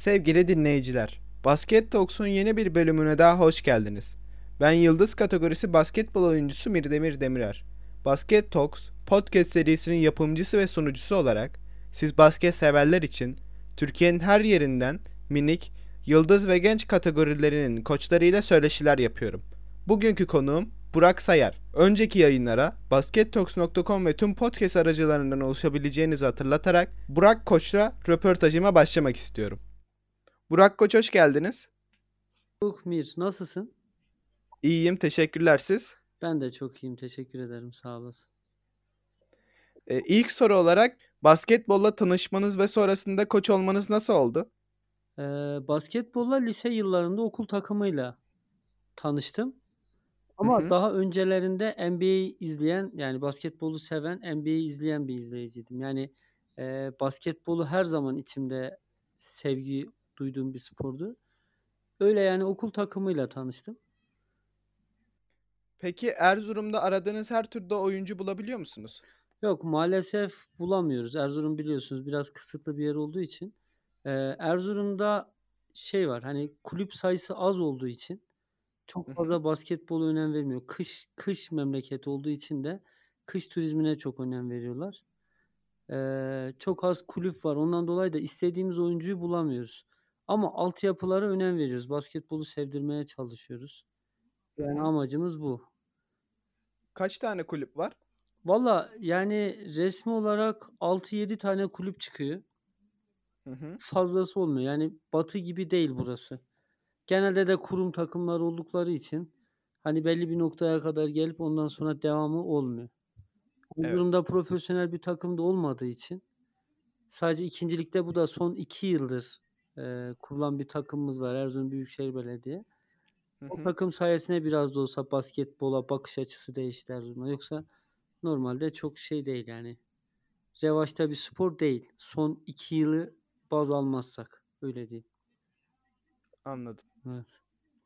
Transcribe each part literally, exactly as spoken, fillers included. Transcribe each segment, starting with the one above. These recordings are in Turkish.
Sevgili dinleyiciler, Basket Talks'un yeni bir bölümüne daha hoş geldiniz. Ben Yıldız kategorisi basketbol oyuncusu Mirdemir Demirer. Basket Talks, podcast serisinin yapımcısı ve sunucusu olarak siz basket severler için Türkiye'nin her yerinden minik, yıldız ve genç kategorilerinin koçlarıyla söyleşiler yapıyorum. Bugünkü konuğum Burak Sayar. Önceki yayınlara baskettalks nokta com ve tüm podcast aracılarından ulaşabileceğinizi hatırlatarak Burak Koç'la röportajıma başlamak istiyorum. Burak Koç, hoş geldiniz. Çok Mir, nasılsın? İyiyim, teşekkürler siz. Ben de çok iyiyim, teşekkür ederim, sağ olasın. Ee, ilk soru olarak basketbolla tanışmanız ve sonrasında koç olmanız nasıl oldu? Ee, basketbolla lise yıllarında okul takımıyla tanıştım. Hı Ama hı. daha öncelerinde N B A izleyen, yani basketbolu seven, N B A izleyen bir izleyiciydim. Yani e, basketbolu her zaman içimde sevgi duyduğum bir spordu. Öyle yani okul takımıyla tanıştım. Peki Erzurum'da aradığınız her türde oyuncu bulabiliyor musunuz? Yok, maalesef bulamıyoruz. Erzurum biliyorsunuz biraz kısıtlı bir yer olduğu için. Ee, Erzurum'da şey var, hani kulüp sayısı az olduğu için Hı çok hı. fazla basketbola önem vermiyor. Kış kış memleketi olduğu için de kış turizmine çok önem veriyorlar. Ee, çok az kulüp var. Ondan dolayı da istediğimiz oyuncuyu bulamıyoruz. Ama altyapılara önem veriyoruz. Basketbolu sevdirmeye çalışıyoruz. Hı Yani hı. amacımız bu. Kaç tane kulüp var? Valla yani resmi olarak altı yedi tane kulüp çıkıyor. Hı hı. Fazlası olmuyor. Yani Batı gibi değil burası. Genelde de kurum takımlar oldukları için hani belli bir noktaya kadar gelip ondan sonra devamı olmuyor. Bu Evet. durumda profesyonel bir takım da olmadığı için sadece ikincilikte bu da son iki yıldır e, kurulan bir takımımız var. Erzurum Büyükşehir Belediye. Hı O hı. takım sayesinde biraz da olsa basketbola bakış açısı değişti Erzurum'da. Yoksa normalde çok şey değil yani. Revaçta bir spor değil. Son iki yılı baz almazsak. Öyle değil. Anladım. Evet.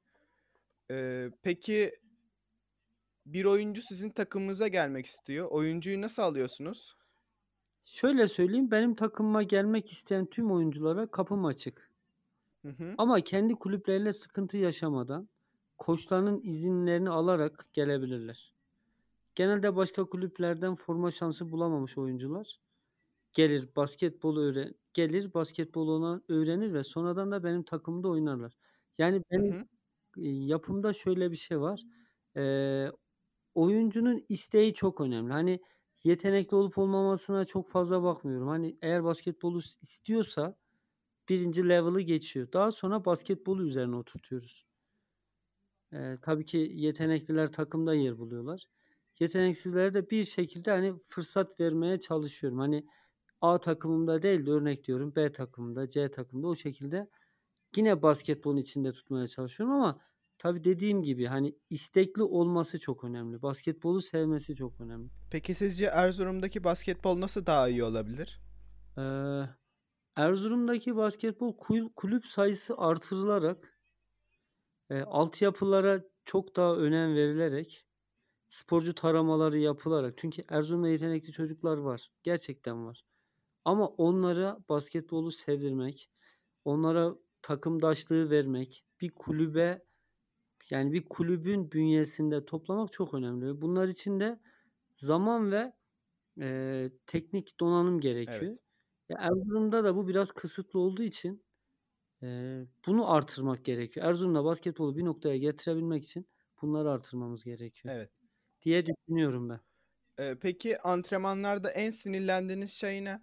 Ee, peki bir oyuncu sizin takımınıza gelmek istiyor. Oyuncuyu nasıl alıyorsunuz? Şöyle söyleyeyim, benim takımıma gelmek isteyen tüm oyunculara kapım açık. Hı hı. Ama kendi kulüpleriyle sıkıntı yaşamadan koçlarının izinlerini alarak gelebilirler. Genelde başka kulüplerden forma şansı bulamamış oyuncular gelir basketbolu öğren gelir basketbolu olan öğrenir ve sonradan da benim takımda oynarlar. Yani Hı benim hı. e, yapımda şöyle bir şey var. Ee, Oyuncunun isteği çok önemli. Hani yetenekli olup olmamasına çok fazla bakmıyorum. Hani eğer basketbolu istiyorsa birinci level'ı geçiyor. Daha sonra basketbolu üzerine oturtuyoruz. Ee, tabii ki yetenekliler takımda yer buluyorlar. Yeteneksizlere de bir şekilde hani fırsat vermeye çalışıyorum. Hani A takımımda değil de örnek diyorum B takımında, C takımında o şekilde yine basketbolun içinde tutmaya çalışıyorum ama tabii dediğim gibi hani istekli olması çok önemli. Basketbolu sevmesi çok önemli. Peki sizce Erzurum'daki basketbol nasıl daha iyi olabilir? Ee, Erzurum'daki basketbol kul- kulüp sayısı artırılarak e, altyapılara çok daha önem verilerek sporcu taramaları yapılarak çünkü Erzurum'da yetenekli çocuklar var. Gerçekten var. Ama onlara basketbolu sevdirmek, onlara takımdaşlığı vermek, bir kulübe yani bir kulübün bünyesinde toplamak çok önemli. Bunlar için de zaman ve e, teknik donanım Evet. gerekiyor. Ya Erzurum'da da bu biraz kısıtlı olduğu için e, bunu artırmak gerekiyor. Erzurum'da basketbolu bir noktaya getirebilmek için bunları artırmamız gerekiyor Evet. diye düşünüyorum ben. Ee, peki antrenmanlarda en sinirlendiğiniz şey ne?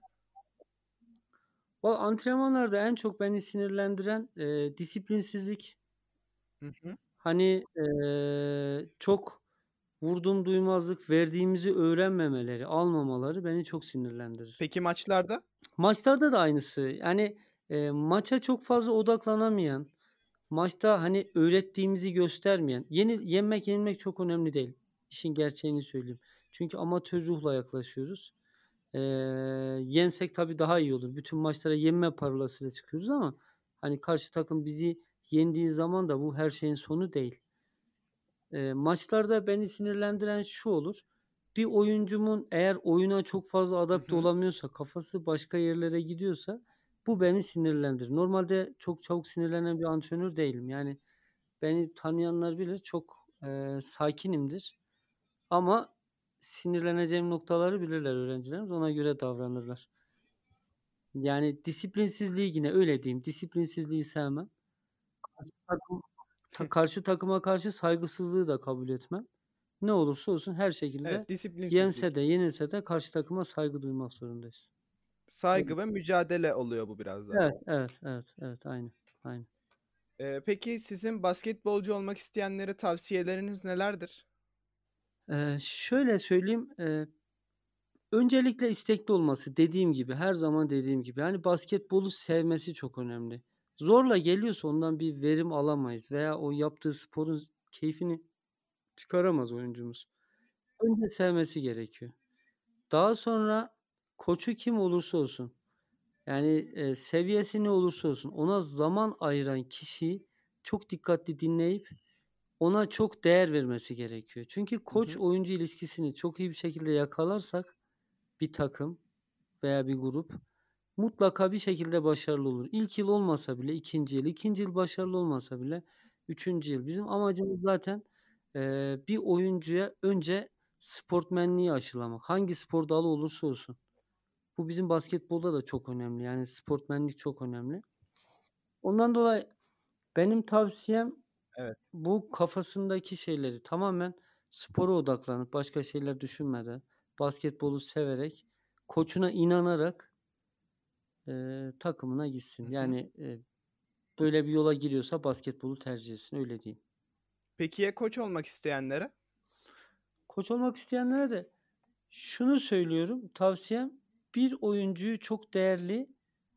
Valla antrenmanlarda en çok beni sinirlendiren e, disiplinsizlik. Hı hı. Hani e, çok vurdum duymazlık, verdiğimizi öğrenmemeleri, almamaları beni çok sinirlendirir. Peki maçlarda? Maçlarda da aynısı. Yani e, maça çok fazla odaklanamayan, maçta hani öğrettiğimizi göstermeyen, yeni, yenmek yenilmek çok önemli değil. İşin gerçeğini söyleyeyim. Çünkü amatör ruhla yaklaşıyoruz. E, Yensek tabii daha iyi olur. Bütün maçlara yenme parolasıyla çıkıyoruz ama hani karşı takım bizi yendiği zaman da bu her şeyin sonu değil. E, maçlarda beni sinirlendiren şu olur. Bir oyuncumun eğer oyuna çok fazla Hı adapte hı. olamıyorsa, kafası başka yerlere gidiyorsa Bu beni sinirlendirir. Normalde çok çabuk sinirlenen bir antrenör değilim. Yani beni tanıyanlar bilir, çok, eee, sakinimdir ama sinirleneceğim noktaları bilirler öğrencilerimiz, ona göre davranırlar. Yani disiplinsizliği yine öyle diyeyim, disiplinsizliği sevmem. Karşı takım ta karşı takıma karşı saygısızlığı da kabul etmem. Ne olursa olsun her şekilde Evet, disiplinsizlik. yense de yenilse de karşı takıma saygı duymak zorundayız. Saygı ve mücadele oluyor bu biraz da. Evet, evet, evet, evet, aynen, aynen. Eee, peki sizin basketbolcu olmak isteyenlere tavsiyeleriniz nelerdir? Eee, şöyle söyleyeyim, eee, öncelikle istekli olması, dediğim gibi, her zaman dediğim gibi. Yani basketbolu sevmesi çok önemli. Zorla geliyorsa ondan bir verim alamayız veya o yaptığı sporun z keyfini çıkaramaz oyuncumuz. Önce sevmesi gerekiyor. Daha sonra koçu kim olursa olsun, yani, eee, seviyesi ne olursa olsun ona zaman ayıran kişiyi çok dikkatli dinleyip ona çok değer vermesi gerekiyor. Çünkü Hı koç hı. oyuncu ilişkisini çok iyi bir şekilde yakalarsak bir takım veya bir grup mutlaka bir şekilde başarılı olur. İlk yıl olmasa bile ikinci yıl, ikinci yıl başarılı olmasa bile üçüncü yıl. Bizim amacımız zaten, eee, bir oyuncuya önce sportmenliği aşılamak. Hangi spor dalı olursa olsun. Bu bizim basketbolda da çok önemli. Yani sportmenlik çok önemli. Ondan dolayı benim tavsiyem Evet. bu kafasındaki şeyleri tamamen spora odaklanıp başka şeyler düşünmeden, basketbolu severek, koçuna inanarak, eee, takımına Hı gitsin. hı. Yani, eee, böyle bir yola giriyorsa basketbolu tercih etsin, öyle diyeyim. Peki ya koç olmak isteyenlere? Koç olmak isteyenlere de şunu söylüyorum, tavsiyem bir oyuncuyu çok değerli,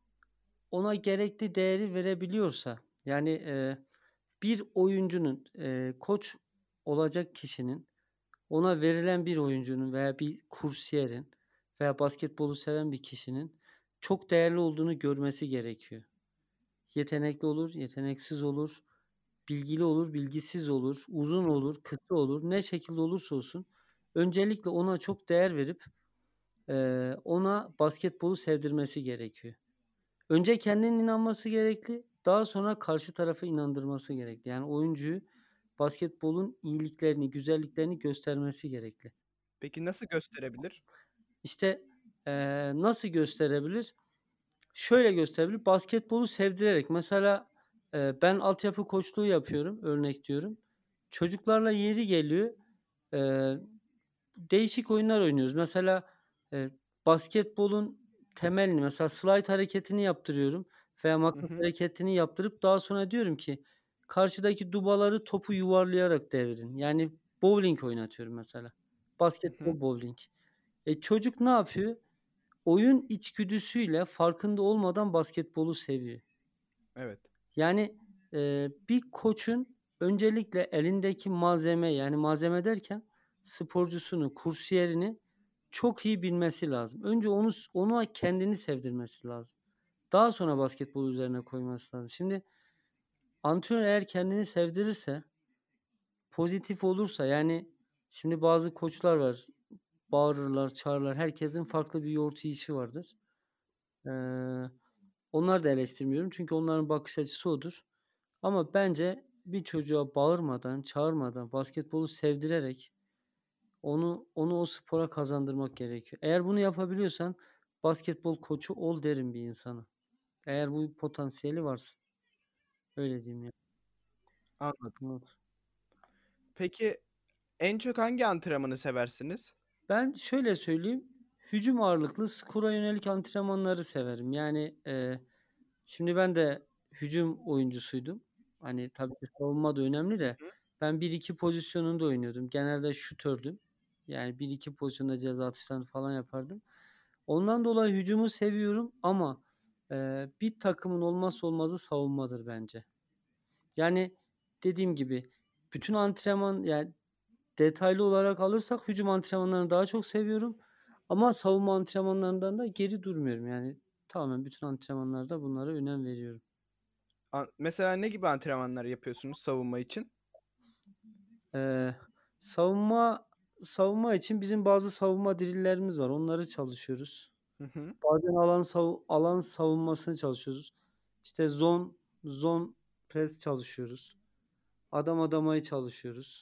ona gerekli değeri verebiliyorsa, yani, eee, bir oyuncunun, eee, koç olacak kişinin ona verilen bir oyuncunun veya bir kursiyerin veya basketbolu seven bir kişinin çok değerli olduğunu görmesi gerekiyor. Yetenekli olur, yeteneksiz olur, bilgili olur, bilgisiz olur, uzun olur, kısa olur, ne şekilde olursa olsun öncelikle ona çok değer verip, eee, ona basketbolu sevdirmesi gerekiyor. Önce kendinin inanması gerekli, daha sonra karşı tarafı inandırması gerekli. Yani oyuncuyu basketbolun iyiliklerini, güzelliklerini göstermesi gerekli. Peki nasıl gösterebilir? İşte, eee, nasıl gösterebilir? Şöyle gösterebilir, basketbolu sevdirerek. Mesela, eee, ben altyapı koçluğu yapıyorum, örnek diyorum. Çocuklarla yeri geliyor, eee, değişik oyunlar oynuyoruz. Mesela, eee, basketbolun temelini, mesela slide hareketini yaptırıyorum veya Hı makas hı. hareketini yaptırıp daha sonra diyorum ki, karşıdaki dubaları topu yuvarlayarak devirin. Yani bovling oynatıyorum mesela. Hı hı. Basketbol bovling. E, çocuk ne yapıyor? Oyun içgüdüsüyle farkında olmadan basketbolu seviyor. Evet. Yani, eee, bir koçun öncelikle elindeki malzeme, yani malzeme derken sporcusunu, kursiyerini çok iyi bilmesi lazım. Önce onu s ona kendini sevdirmesi lazım. Daha sonra basketbol üzerine koyması lazım. Şimdi antrenör eğer kendini sevdirirse, pozitif olursa, yani şimdi bazı koçlar var, bağırırlar, çağırırlar. Herkesin farklı bir yoğurt yiyişi vardır. Eee, onları da eleştirmiyorum çünkü onların bakış açısı odur. Ama bence bir çocuğa bağırmadan, çağırmadan, basketbolu sevdirerek onu onu o spora kazandırmak gerekiyor. Eğer bunu yapabiliyorsan basketbol koçu ol derim bir insana. Eğer bu potansiyeli varsa. Öyle diyeyim ya. Anladım. Evet. Peki en çok hangi antrenmanı seversiniz? Ben şöyle söyleyeyim, hücum ağırlıklı skora yönelik antrenmanları severim. Yani, eee, şimdi ben de hücum oyuncusuydum. Hani, tabii ki savunma da önemli de Hı. ben bir iki pozisyonunda oynuyordum. Genelde şutördüm. Yani bir iki pozisyonda ceza atışlarını falan yapardım. Ondan dolayı hücumu seviyorum ama, eee, bir takımın olmazsa olmazı savunmadır bence. Yani, dediğim gibi bütün antrenman, yani detaylı olarak alırsak hücum antrenmanlarını daha çok seviyorum ama savunma antrenmanlarından da geri durmuyorum. Yani tamamen bütün antrenmanlarda bunlara önem veriyorum. An mesela ne gibi antrenmanlar yapıyorsunuz savunma için? Eee, savunma savunma için bizim bazı savunma drill'lerimiz var. Onları çalışıyoruz. Hı hı. Bazen alan savu alan savunmasını çalışıyoruz. İşte zone zone press çalışıyoruz. Adam adamayı çalışıyoruz.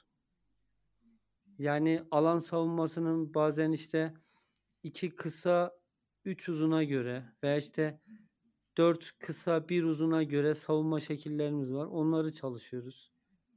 Yani alan savunmasının bazen işte iki kısa üç uzuna göre veya işte dört kısa bir uzuna göre savunma şekillerimiz var. Onları çalışıyoruz.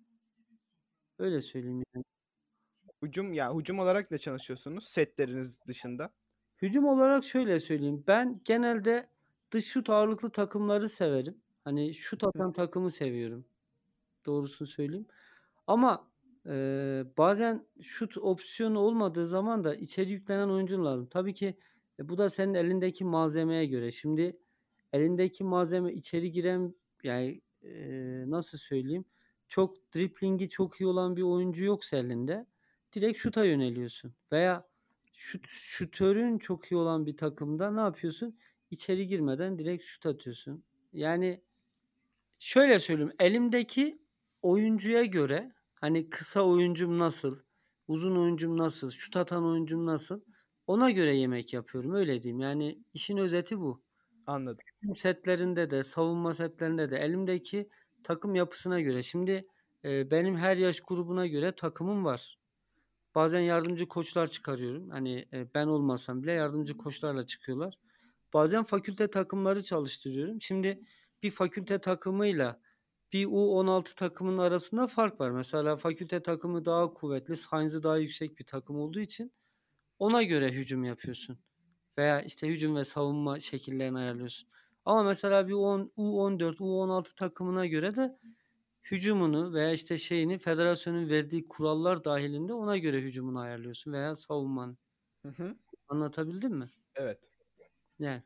Öyle söyleyeyim yani. Hücum ya hücum olarak da çalışıyorsunuz setleriniz dışında. Hücum olarak şöyle söyleyeyim. Ben genelde dış şut ağırlıklı takımları severim. Hani şut Hı. atan takımı seviyorum. Doğrusunu söyleyeyim. Ama eee, bazen şut opsiyonu olmadığı zaman da içeri yüklenen oyuncun lazım. Tabii ki e, bu da senin elindeki malzemeye göre. Şimdi elindeki malzeme içeri giren yani eee, nasıl söyleyeyim? Çok driblingi çok iyi olan bir oyuncu yoksa elinde direkt şuta yöneliyorsun. Veya şut, şutörün çok iyi olan bir takımda ne yapıyorsun? İçeri girmeden direkt şut atıyorsun. Yani şöyle söyleyeyim, elimdeki oyuncuya göre hani kısa oyuncum nasıl, uzun oyuncum nasıl, şut atan oyuncum nasıl, ona göre yemek yapıyorum öyle diyeyim. Yani işin özeti bu. Anladım. Hücum setlerinde de, savunma setlerinde de elimdeki takım yapısına göre. Şimdi e, benim her yaş grubuna göre takımım var. Bazen yardımcı koçlar çıkarıyorum. Hani e, ben olmasam bile yardımcı koçlarla çıkıyorlar. Bazen fakülte takımları çalıştırıyorum. Şimdi bir fakülte takımıyla bir U on altı takımının arasında fark var. Mesela fakülte takımı daha kuvvetli, sayısı daha yüksek bir takım olduğu için ona göre hücum yapıyorsun. Veya işte hücum ve savunma şekillerini ayarlıyorsun. Ama mesela bir on, U on dört, U on altı takımına göre de hücumunu veya işte şeyini federasyonun verdiği kurallar dahilinde ona göre hücumunu ayarlıyorsun veya savunmanı. Hı hı. Anlatabildim mi? Evet. Yani.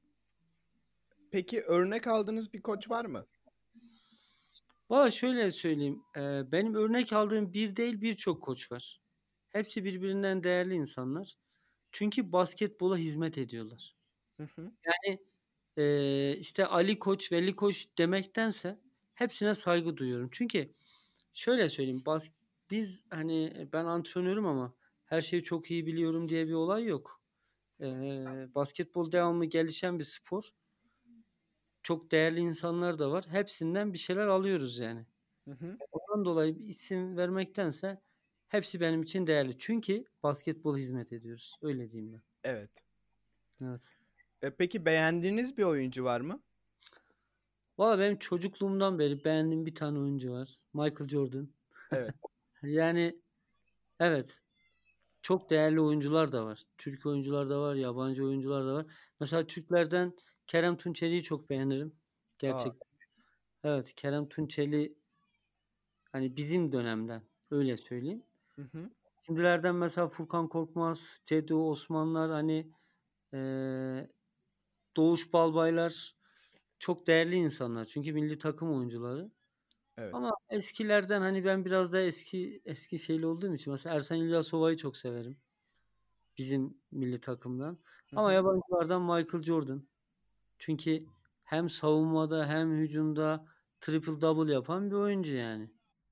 Peki örnek aldığınız bir koç var mı? Valla şöyle söyleyeyim. eee, benim örnek aldığım bir değil birçok koç var. Hepsi birbirinden değerli insanlar. Çünkü basketbola hizmet ediyorlar. Hı hı. Yani eee, işte Ali Koç, Veli Koç demektense hepsine saygı duyuyorum. Çünkü şöyle söyleyeyim. Bas biz hani ben antrenörüm ama her şeyi çok iyi biliyorum diye bir olay yok. Eee, basketbol devamlı gelişen bir spor. Çok değerli insanlar da var. Hepsinden bir şeyler alıyoruz yani. Hı hı. Ondan dolayı bir isim vermektense hepsi benim için değerli. Çünkü basketbol hizmet ediyoruz. Öyle diyeyim ben. Evet. Evet. E, peki beğendiğiniz bir oyuncu var mı? Valla benim çocukluğumdan beri beğendiğim bir tane oyuncu var. Michael Jordan. Evet. Yani evet. Çok değerli oyuncular da var. Türk oyuncular da var. Yabancı oyuncular da var. Mesela Türklerden Kerem Tunçeri'yi çok beğenirim. Aa. Gerçekten. Evet. Kerem Tunçeri hani bizim dönemden. Öyle söyleyeyim. Hı hı. Şimdilerden mesela Furkan Korkmaz, Cedo, Osmanlar hani eee, Doğuş Balbaylar çok değerli insanlar. Çünkü milli takım oyuncuları. Evet. Ama eskilerden hani ben biraz da eski eski şeyli olduğum için mesela Ersan İlyasova'yı çok severim. Bizim milli takımdan. Hı Ama hı. yabancılardan Michael Jordan. Çünkü hem savunmada hem hücumda triple double yapan bir oyuncu yani.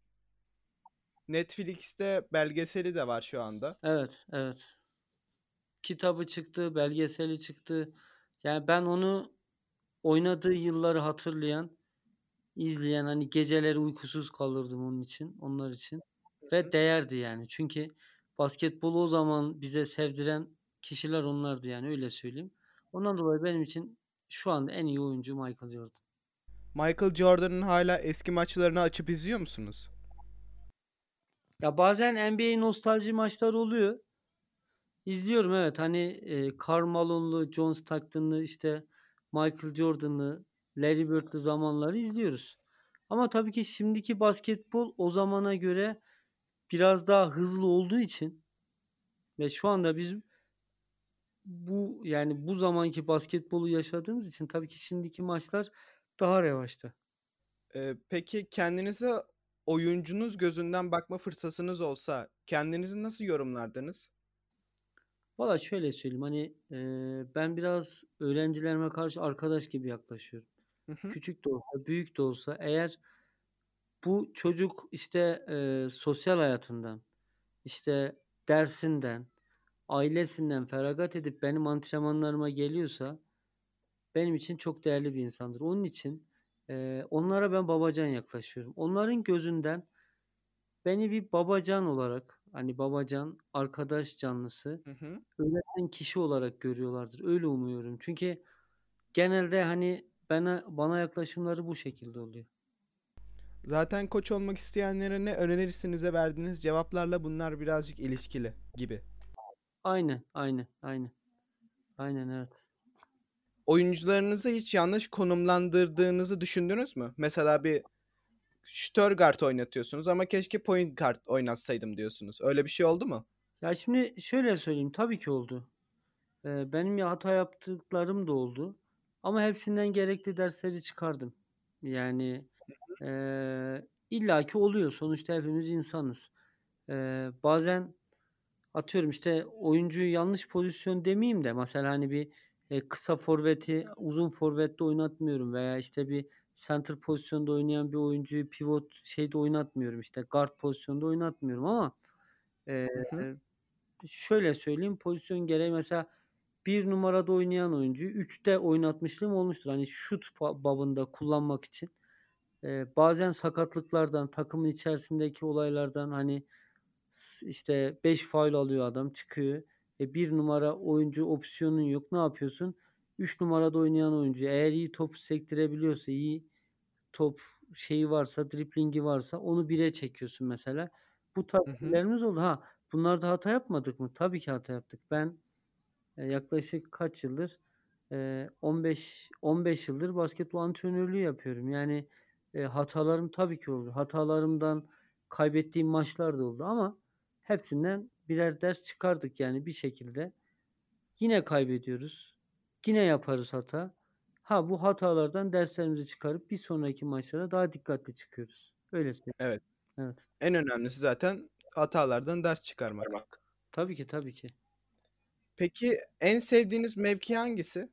Netflix'te belgeseli de var şu anda. Evet, evet. Kitabı çıktı, belgeseli çıktı. Yani ben onu oynadığı yılları hatırlayan, izleyen hani geceleri uykusuz kalırdım onun için, onlar için Hı ve hı. değerdi yani. Çünkü basketbolu o zaman bize sevdiren kişiler onlardı yani öyle söyleyeyim. Ondan dolayı benim için şu anda en iyi oyuncu Michael Jordan. Michael Jordan'ın hala eski maçlarını açıp izliyor musunuz? Ya bazen N B A nostalji maçları oluyor. İzliyorum evet. Hani e, Karl Malone'lu, John Stockton'lı, işte Michael Jordan'lı, Larry Bird'lü zamanları izliyoruz. Ama tabii ki şimdiki basketbol o zamana göre biraz daha hızlı olduğu için ve şu anda biz bu yani bu zamanki basketbolu yaşadığımız için tabii ki şimdiki maçlar daha revaçta. E, peki kendinize oyuncunuz gözünden bakma fırsatınız olsa kendinizi nasıl yorumlardınız? Valla şöyle söyleyeyim hani e, ben biraz öğrencilerime karşı arkadaş gibi yaklaşıyorum. Hı hı. Küçük de olsa, büyük de olsa eğer bu çocuk işte e, sosyal hayatından, işte dersinden, ailesinden feragat edip benim antrenmanlarıma geliyorsa benim için çok değerli bir insandır. Onun için, eee, onlara ben babacan yaklaşıyorum. Onların gözünden beni bir babacan olarak, hani, babacan, arkadaş canlısı, Hı hı. öğreten kişi olarak görüyorlardır. Öyle umuyorum. Çünkü genelde, hani, bana bana yaklaşımları bu şekilde oluyor. Zaten koç olmak isteyenlere ne önerirsinize verdiğiniz cevaplarla bunlar birazcık ilişkili gibi. Aynen, aynen, aynen. Aynen, evet. Oyuncularınızı hiç yanlış konumlandırdığınızı düşündünüz mü? Mesela bir şutör guard oynatıyorsunuz ama keşke point guard oynatsaydım diyorsunuz. Öyle bir şey oldu mu? Ya, şimdi şöyle söyleyeyim, tabii ki oldu. Eee, benim ya hata yaptıklarım da oldu ama hepsinden gerekli dersleri çıkardım. Yani, eee, illaki oluyor. Sonuçta hepimiz insanız. Eee, bazen atıyorum, işte, oyuncuyu yanlış pozisyon demeyeyim de mesela, hani, bir, eee, kısa forveti uzun forvette oynatmıyorum veya, işte, bir center pozisyonda oynayan bir oyuncuyu pivot şeyde oynatmıyorum, işte, guard pozisyonda oynatmıyorum ama, eee, Hı hı. şöyle söyleyeyim, pozisyon gereği mesela bir numarada oynayan oyuncuyu üçte oynatmışlığım olmuştur. Hani, şut ba babında kullanmak için. Eee, bazen sakatlıklardan, takımın içerisindeki olaylardan, hani, s işte beş faul alıyor adam, çıkıyor. E, bir numara oyuncu opsiyonun yok. Ne yapıyorsun? Üç numarada oynayan oyuncu eğer iyi top sektirebiliyorsa, iyi top şeyi varsa, driblingi varsa onu bire çekiyorsun mesela. Bu tarz Hı hı. şeylerimiz oldu. Ha, bunlarda hata yapmadık mı? Tabii ki hata yaptık. Ben, eee, yaklaşık kaç yıldır? Eee, on beş on beş yıldır basketbol antrenörlüğü yapıyorum. Yani, eee, hatalarım tabii ki oldu. Hatalarımdan kaybettiğim maçlar da oldu ama hepsinden birer ders çıkardık yani bir şekilde. Yine kaybediyoruz. Yine yaparız hata. Ha, bu hatalardan derslerimizi çıkarıp bir sonraki maçlara daha dikkatli çıkıyoruz. Öyle söyleyeyim. Evet. Evet. En önemlisi zaten hatalardan ders çıkarmak. Parmak. Tabii ki, tabii ki. Peki en sevdiğiniz mevki hangisi?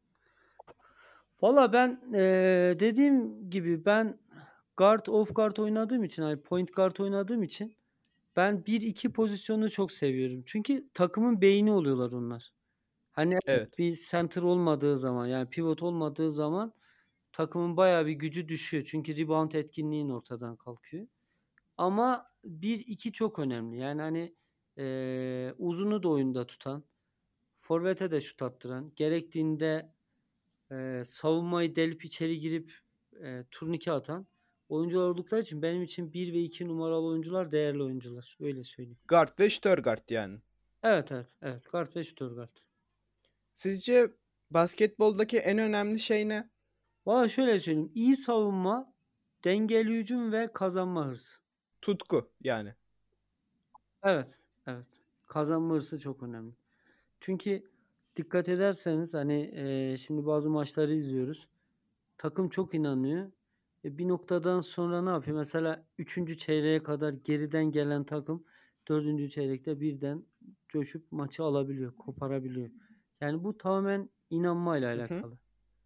Valla ben, eee, dediğim gibi ben guard, off guard oynadığım için, hani, point guard oynadığım için ben bir iki pozisyonunu çok seviyorum. Çünkü takımın beyni oluyorlar onlar. Hani, evet, Evet. bir center olmadığı zaman, yani pivot olmadığı zaman takımın bayağı bir gücü düşüyor. Çünkü rebound etkinliğin ortadan kalkıyor. Ama bir iki çok önemli. Yani, hani, eee, uzunu da oyunda tutan, forvete de şut attıran, gerektiğinde Eee, savunmayı delip içeri girip, eee, turnike atan oyuncular oldukları için benim için bir ve iki numaralı oyuncular değerli oyuncular. Öyle söyleyeyim. Guard ve şutör guard yani. Evet, evet, evet. Guard ve Stuttgart. Sizce basketboldaki en önemli şey ne? Valla şöyle söyleyeyim. İyi savunma, dengeli hücum ve kazanma hırsı. Tutku yani. Evet, evet. Kazanma hırsı çok önemli. Çünkü dikkat ederseniz, hani, eee, şimdi bazı maçları izliyoruz. Takım çok inanıyor. E, bir noktadan sonra ne yapıyor? Mesela üçüncü çeyreğe kadar geriden gelen takım dördüncü çeyrekte birden coşup maçı alabiliyor, koparabiliyor. Yani bu tamamen inanmayla Hı hı. alakalı.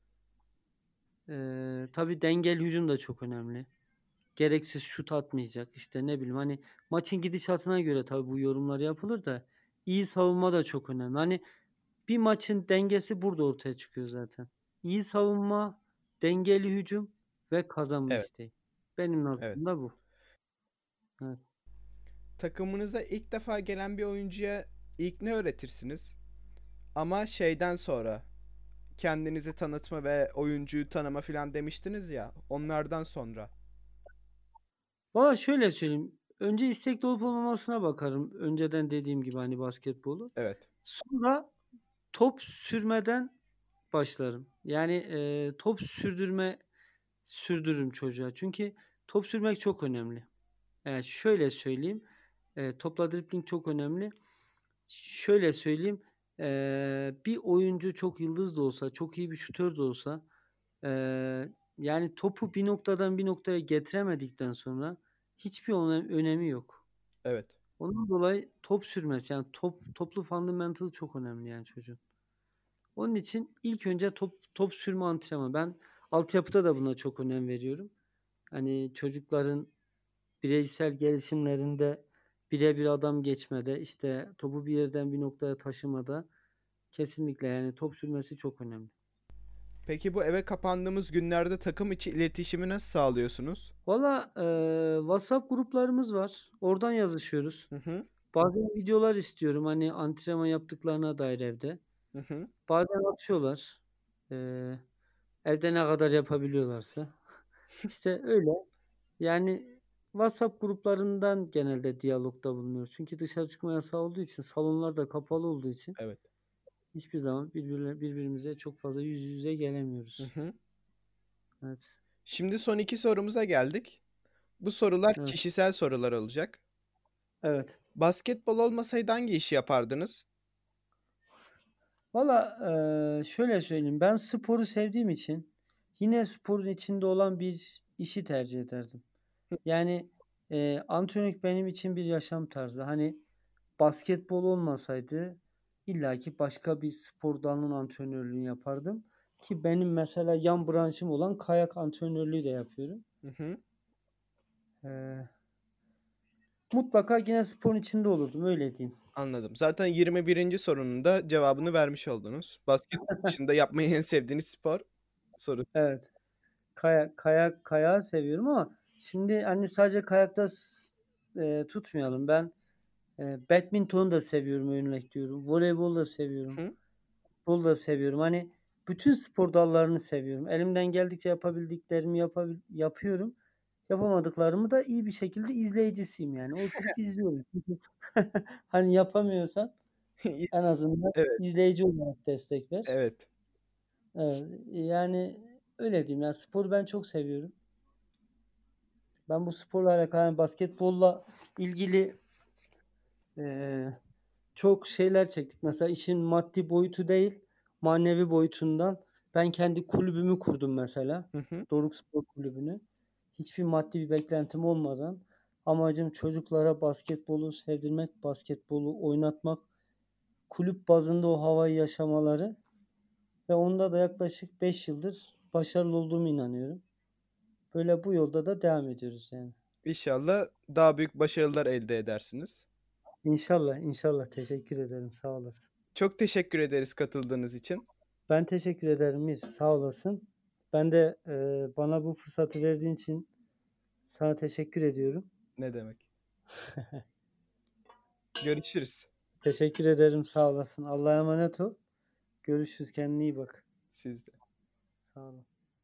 Eee, tabii dengeli hücum da çok önemli. Gereksiz şut atmayacak. İşte ne bileyim, hani, maçın gidişatına göre tabii bu yorumlar yapılır da iyi savunma da çok önemli. Hani, bir maçın dengesi burada ortaya çıkıyor zaten. İyi savunma, dengeli hücum ve kazanma Evet, isteği. Benim evet. nazarımda bu. Evet. Takımınıza ilk defa gelen bir oyuncuya ilk ne öğretirsiniz? Ama şeyden sonra kendinizi tanıtma ve oyuncuyu tanıma filan demiştiniz ya. Onlardan sonra. Valla şöyle söyleyeyim. Önce istekli olup olmamasına bakarım. Önceden dediğim gibi, hani, basketbolu. Evet. Sonra top sürmeden başlarım. Yani, eee, top sürdürme sürdürürüm çocuğa. Çünkü top sürmek çok önemli. Eee, şöyle söyleyeyim, eee, topla dribling çok önemli. Şöyle söyleyeyim, eee, bir oyuncu çok yıldız da olsa, çok iyi bir şutör de olsa, eee, yani topu bir noktadan bir noktaya getiremedikten sonra hiçbir önem önemi yok. Evet. Ondan dolayı top sürmesi, yani top toplu fundamental çok önemli yani çocuğun. Onun için ilk önce top top sürme antrenmanı. Ben altyapıda da buna çok önem veriyorum. Hani çocukların bireysel gelişimlerinde birebir adam geçmede, işte topu bir yerden bir noktaya taşımada kesinlikle yani top sürmesi çok önemli. Peki bu eve kapandığımız günlerde takım içi iletişimi nasıl sağlıyorsunuz? Valla eee, WhatsApp gruplarımız var. Oradan yazışıyoruz. Hı hı. Bazen videolar istiyorum hani antrenman yaptıklarına dair evde. Hı hı. Bazen atıyorlar. Eee, evde ne kadar yapabiliyorlarsa. İşte öyle. Yani WhatsApp gruplarından genelde diyalogda bulunuyoruz. Çünkü dışarı çıkma yasağı olduğu için, salonlar da kapalı olduğu için Evet. hiçbir zaman birbirine, birbirimize çok fazla yüz yüze Hı gelemiyoruz. hı. Evet. Şimdi son iki sorumuza geldik. Bu sorular Evet. kişisel sorular olacak. Evet. Basketbol olmasaydı hangi işi yapardınız? Valla eee, şöyle söyleyeyim. Ben sporu sevdiğim için yine sporun içinde olan bir işi tercih ederdim. Yani eee antrenörlük benim için bir yaşam tarzı. Hani basketbol olmasaydı illaki başka bir spor dalının antrenörlüğünü yapardım. Ki benim mesela yan branşım olan kayak antrenörlüğü de yapıyorum. Hı hı. Eee, mutlaka yine sporun içinde olurdum öyle diyeyim. Anladım. Zaten yirmi birinci sorunun da cevabını vermiş oldunuz. Basketbol dışında yapmayı en sevdiğiniz spor sorusu. Evet. Kayak, kayak, kayağı seviyorum ama şimdi hani sadece kayakta s- eee, tutmayalım. Ben eee badminton da seviyorum, örnek diyorum. Voleybol da seviyorum. Hı. Futbol da seviyorum. Hani bütün spor dallarını seviyorum. Elimden geldikçe yapabildiklerimi yapabil yapıyorum. Yapamadıklarımı da iyi bir şekilde izleyicisiyim yani. Oturup izliyorum. Çünkü hani yapamıyorsan en azından Evet, izleyici olarak destek ver. evet. Evet, yani öyle diyeyim. Yani sporu ben çok seviyorum. Ben bu sporla alakalı yani basketbolla ilgili eee, çok şeyler çektik. Mesela işin maddi boyutu değil, manevi boyutundan ben kendi kulübümü kurdum mesela. Hı hı. Doruk Spor Kulübü'nü. Hiçbir maddi bir beklentim olmadan amacım çocuklara basketbolu sevdirmek, basketbolu oynatmak, kulüp bazında o havayı yaşamaları ve onda da yaklaşık beş yıldır başarılı olduğumu inanıyorum. Böyle bu yolda da devam ediyoruz yani. İnşallah daha büyük başarılar elde edersiniz. İnşallah, inşallah. Teşekkür ederim. Sağ olasın. Çok teşekkür ederiz katıldığınız için. Ben teşekkür ederim Mir. Sağ olasın. Ben de e, bana bu fırsatı verdiğin için sana teşekkür ediyorum. Ne demek? Görüşürüz. Teşekkür ederim. Sağ olasın. Allah'a emanet ol. Görüşürüz. Kendine iyi bak. Siz de. Sağ olun.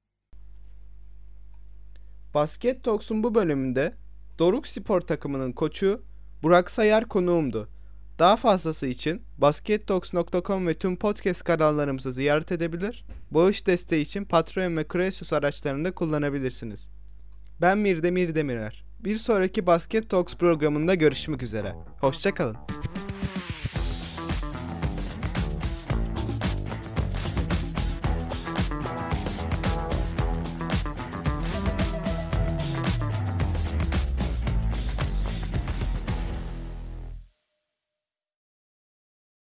Basket Talks'un bu bölümünde Doruk Spor takımının koçu Burak Sayar konuğumdu. Daha fazlası için baskettalks nokta com ve tüm podcast kanallarımızı ziyaret edebilir, bağış desteği için Patreon ve Kresus araçlarını da kullanabilirsiniz. Ben Mirdemir Demirer. Bir sonraki Basket Talks programında görüşmek üzere. Hoşça kalın.